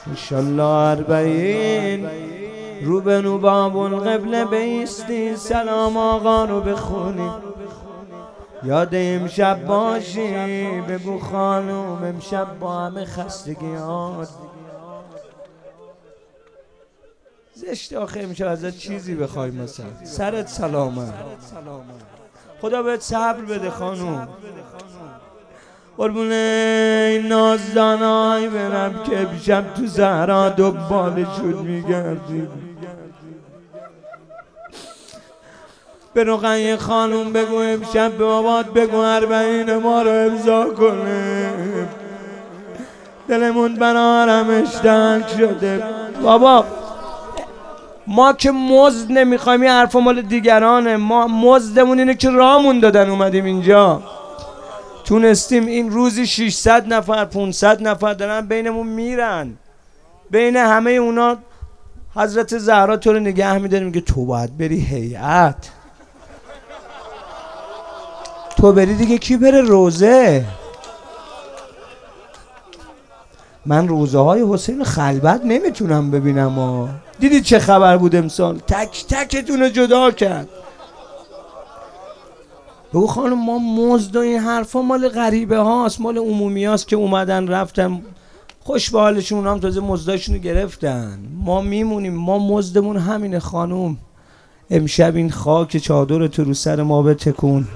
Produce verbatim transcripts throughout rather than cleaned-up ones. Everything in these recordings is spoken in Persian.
انشالله اربعین رو به رو باب القبله بیستی سلام آقا رو بخونی. یاد امشب باشی بگو خانوم امشب با همه خستگیات زشت آخه امشب ازت چیزی بخوای مثلا سرت سلامت خدا بهت صبر بده خانوم. قربون این نازدانای برم که امشب تو زهرا دنبالشون میگردیم. به رقیه خانوم بگو امشب به بابات بگو اربعین ما رو امضا کنه. دلمون برارمش تنگ شده. بابا ما که مزد نمیخوایم، این حرفا مال دیگرانه. ما مزدمون اینه که رامون دادن اومدیم اینجا، تونستیم. این روزی ششصد نفر پانصد نفر دارن بینمون میرن. بین همه اونا حضرت زهرا تو رو نگه میداره، میگه تو باید بری هیئت، تو بری دیگه کی بره روزه. من روزه های حسین خلوت نمیتونم ببینم ها. دیدید چه خبر بود امسال؟ تک تکتون رو جدا کرد. بگو خانم ما مزد و این حرفا مال غریبه هاست، مال عمومی هاست که اومدن رفتن خوش به حالشون، اونام تازه مزداشون رو گرفتن. ما میمونیم، ما مزدمون همینه خانم. امشب این خاک چادر تو رو سر ما بتکون،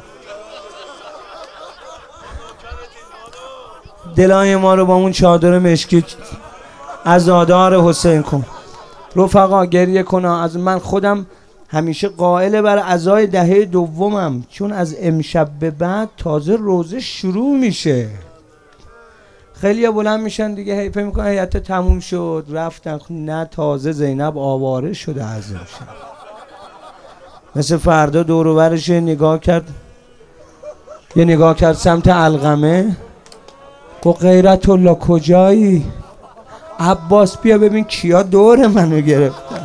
دلای ما رو با اون چادر مشکی عزادار حسین کن. رفقا گریه کنه. از من خودم همیشه قائل بر عزای دهه دومم، چون از امشب به بعد تازه روزه شروع میشه. خیلی بلند میشن دیگه حیف میکنن هیئت تموم شد رفتن. نه، تازه زینب آواره شده از امشب. مثل فردا دور و برش نگاه کرد، یه نگاه کرد سمت علقمه، گو غیرت الله کجایی؟ عباس بیا ببین کیا دور منو گرفتن.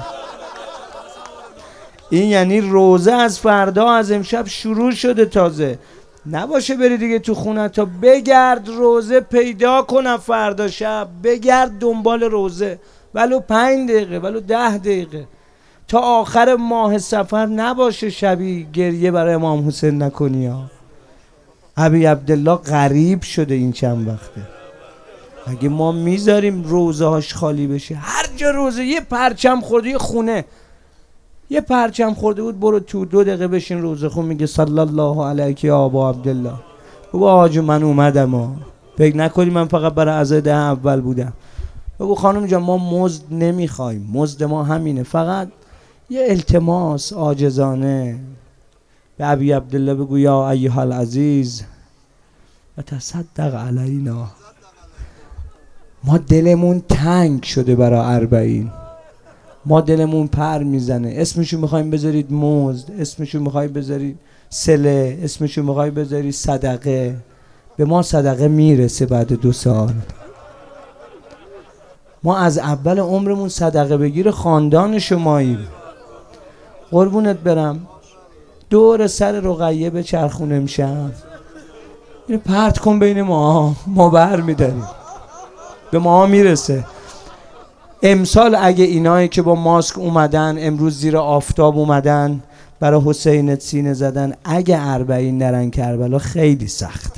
این یعنی روزه از فردا از امشب شروع شده. تازه نباشه بری دیگه تو خونه تا بگرد روزه پیدا کنم فردا شب، بگرد دنبال روزه ولو پنج دقیقه ولو ده دقیقه تا آخر ماه سفر نباشه شبی گریه برای امام حسین نکنی ها. ابی عبدالله غریب شده این چند وقته. اگه ما میذاریم روزه هاش خالی بشه، هر جا روزه یه پرچم خورده، یه خونه یه پرچم خورده بود برو تو دو دقیقه بشین روزه خون، میگه صلی الله علیک یا ابا عبدالله. بگو آجو من اومدم ها، فکر نکنی من فقط برای عزای ده اول بودم. بگو خانم جان ما مزد نمیخوایم، مزد ما همینه، فقط یه التماس عاجزانه به ابی عبدالله بگو یا ایها العزیز و تصدق علینا. ما دلمون تنگ شده برای اربعین، ما دلمون پر میزنه. اسمشو میخوایم بذارید مزد، اسمشو میخوایم بذارید صله، اسمشو میخوایم بذارید صدقه. به ما صدقه میرسه بعد دو سال. ما از اول عمرمون صدقه بگیر خاندان شماییم. قربونت برم دور سر رقیه به چرخون امشب اینو پرت کن بین ما، ما بر میداریم، به ما میرسه. امسال اگه اینایی که با ماسک اومدن امروز زیر آفتاب اومدن برای حسین سینه زدن، اگه اربعین نرن کربلا خیلی سخته.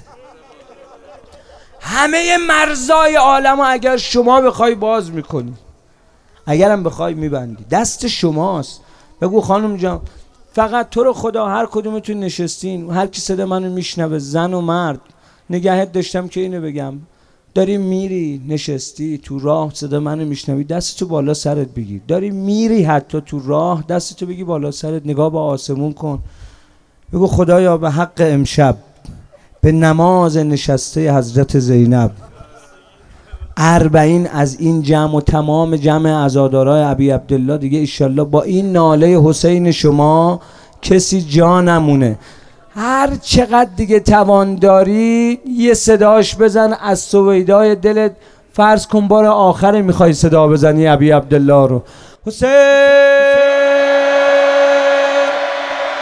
همه مرزای عالم اگر شما بخوای باز میکنی، اگرم بخوای میبندی، دست شماست. بگو خانم جان فقط تو رو خدا هر کدومتون نشستین، هر کی صدا منو میشنوه، زن و مرد، نگهت داشتم که اینو بگم، داری میری نشستی تو راه صدا منو میشنوی، دستتو بالا سرت بگیر. داری میری حتی تو راه دستتو بگی بالا سرت، نگاه به آسمون کن، بگو خدایا به حق امشب، به نماز نشسته حضرت زینب، اربعین از این جمع و تمام جمع عزادارای ابی عبدالله دیگه ایشالله با این ناله حسین شما کسی جا نمونه. هر چقدر دیگه توان داری یه صداش بزن از سویدای دلت. فرض کن بار آخر میخوای صدا بزنی ابی عبدالله رو، حسین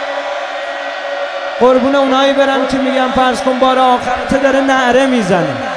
قربون اونایی برم که میگم فرض کن بار آخرت داره نعره میزنه.